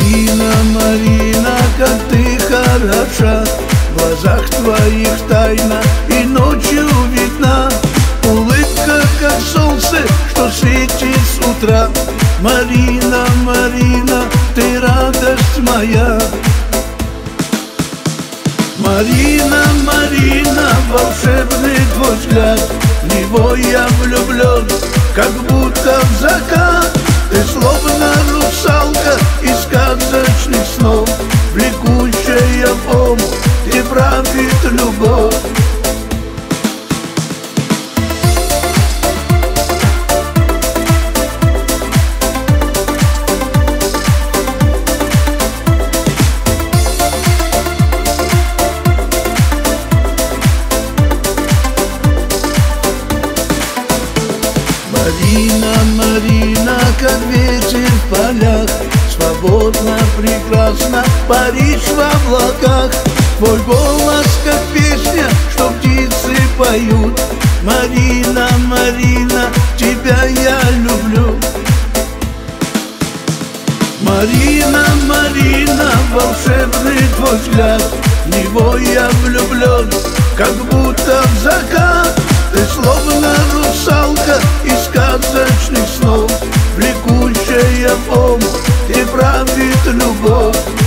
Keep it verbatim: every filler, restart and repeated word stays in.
Марина, Марина, как ты хороша, в глазах твоих тайна и ночью видна. Улыбка, как солнце, что светит с утра. Марина, Марина, ты радость моя. Марина, Марина, волшебный твой взгляд, в него я влюблен, как будто в закат. Ты словно русалка из сказочных снов, влекущая в омут, где правит любовь. Марина, Марина, как ветер в полях, свободно, прекрасно, Париж в облаках. Твой голос, как песня, что птицы поют. Марина, Марина, тебя я люблю. Марина, Марина, волшебный твой взгляд, в него я влюблен, как будто в закат. Ты словно русалка из сказочных снов, влекущая в омут, где правит любовь.